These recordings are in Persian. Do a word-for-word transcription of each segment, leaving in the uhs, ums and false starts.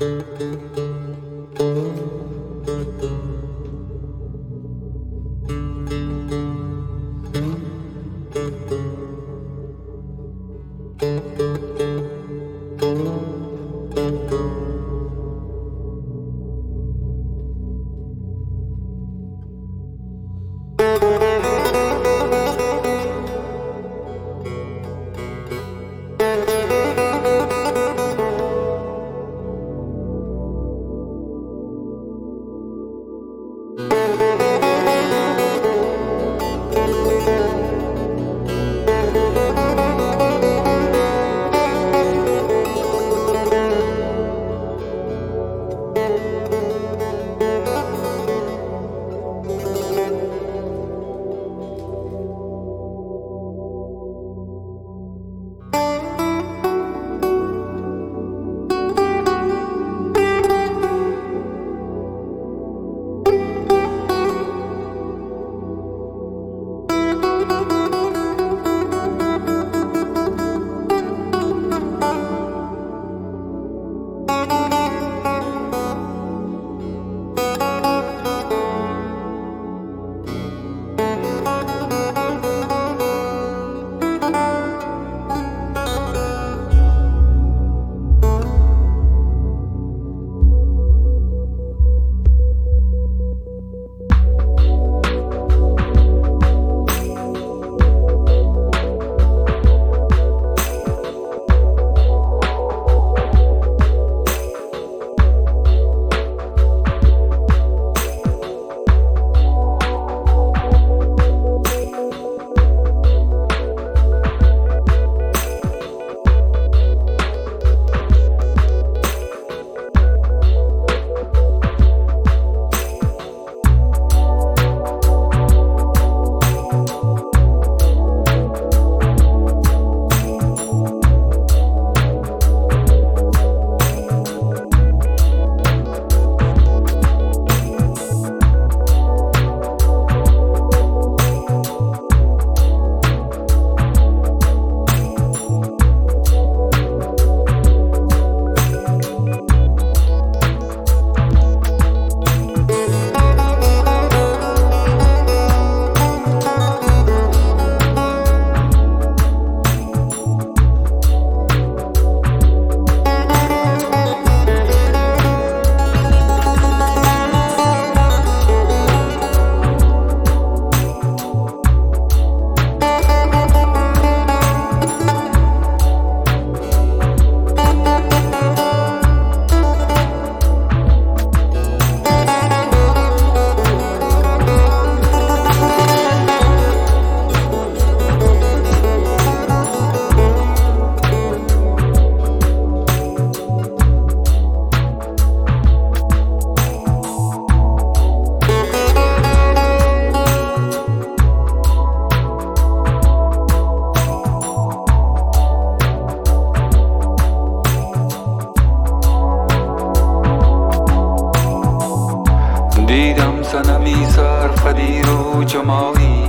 صنمی سرفدی رو جمالی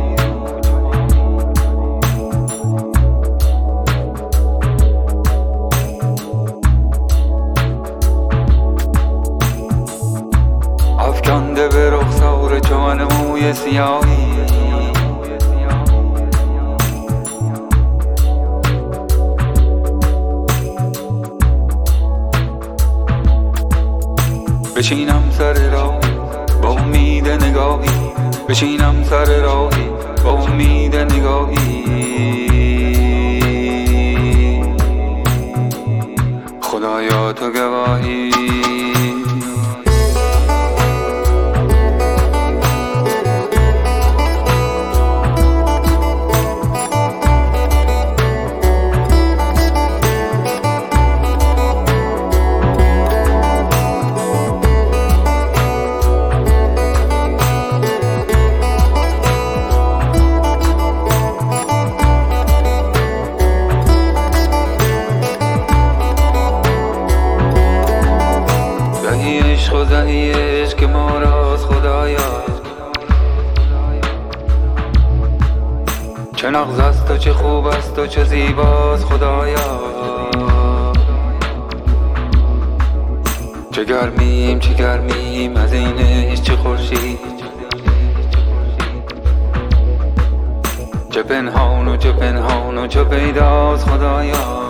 افکنده به رخسار جان موی سیاهی بشینم سر راهی با امید نگاهی بشینم سر راهی با امید نگاهی خدایا تو گواهی خدایی عشق ما راست خدایا چه نغز است و چه خوب است و چه زیباست خدایا چه گرمیم چه گرمیم از این عشق چه خورشید، چه پنهان و چه پنهان و چه پیداست خدایا.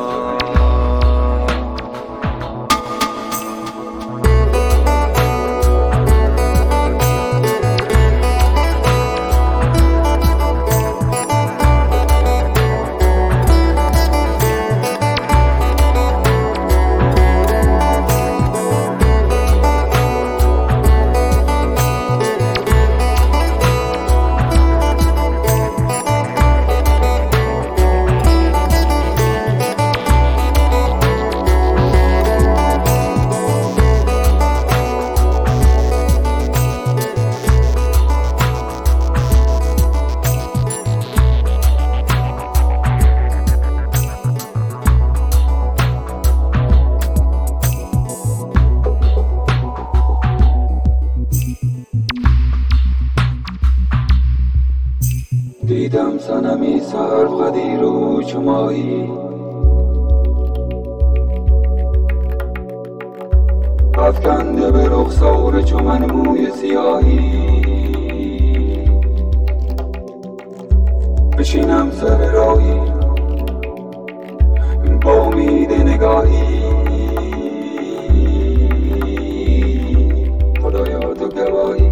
دیدم صنمی سرقدی رو چمایی، افکنده به رخسار چو من موی سیاهی. بشینم سر راهی با امید نگاهی، خدایا تو گواهی،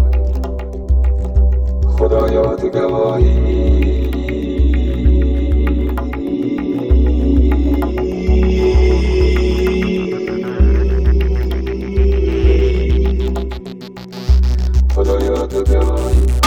خدایا تو گواهی. خدایا تو گواهی.